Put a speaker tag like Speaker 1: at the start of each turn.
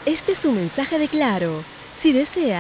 Speaker 1: Este es un mensaje de Claro. Si desea